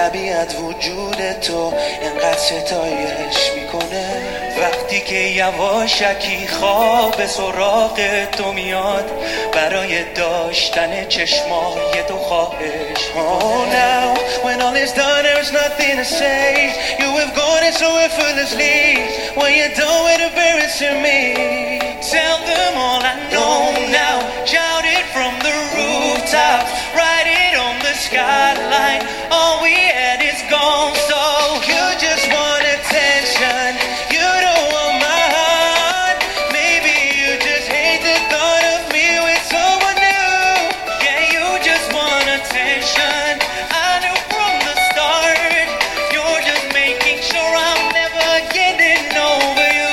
طبیعت وجود تو انقدر ستایش میکنه. وقتی که یواشکی خواب سراغ تو میاد برای داشتن چشمای تو خواهش. Oh now when all is done there's nothing to say. You have gone it so effortlessly. When you're done with embarrassing me, tell them all I know now. Shout it from the rooftops, write it on the skyline. All we had is gone, so you just want attention. You don't want my heart. Maybe you just hate the thought of me with someone new. Yeah, you just want attention. I knew from the start. You're just making sure I'm never getting over you.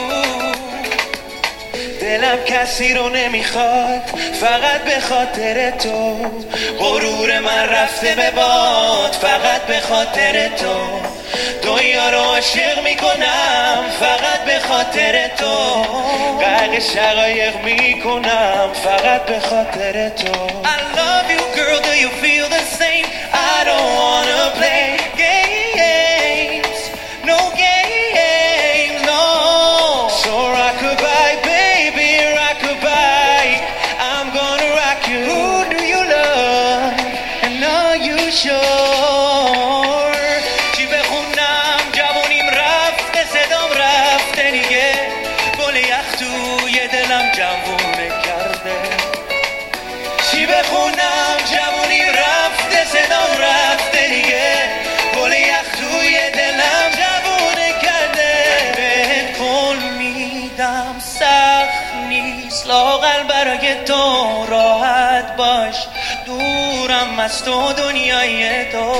دلم کسی رو نمیخواد فقط به خاطر تو. غرور من رفته به باد فقط به خاطر تو. دنیا رو عاشق میکنم فقط به خاطر تو. غرق شقایق میکنم فقط به خاطر تو. I love you girl, do you feel the same? I don't wanna play games, no games, no. So rock-a-bye baby, rock-a-bye. I'm gonna rock you. Who do you love and are you sure? چی بخونم جوونیم رفته صدام رفته دیگه. گل یخ توی دلم جوونه کرده. چی بخونم جوونیم رفته صدام رفته دیگه. گل یخ توی دلم جوونه کرده. بهت قول میدم سخت نیست لااقل برای تو راحت باش. دورم از تو دنیای تو.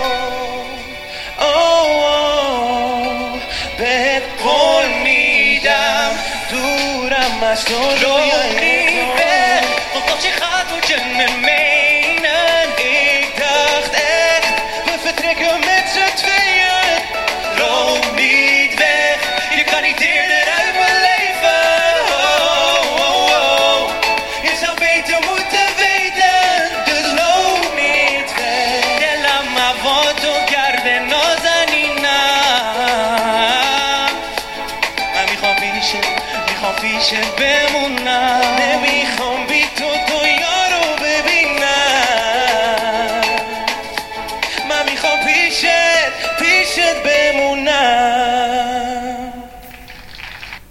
بهت قول میدم دورم از تو دنیای تو. Want als je gaat moet je me menen. Ik dacht echt we vertrekken met z'n tweeën. Loop niet weg, je kan niet eerder uit mijn leven. Je zou beter moeten weten, dus loop niet weg. دلم موادو کرده نازنینم. من میخوام پیشت بمونم. نمیخوام بی تو دنیا رو ببینم. من میخوام پیشت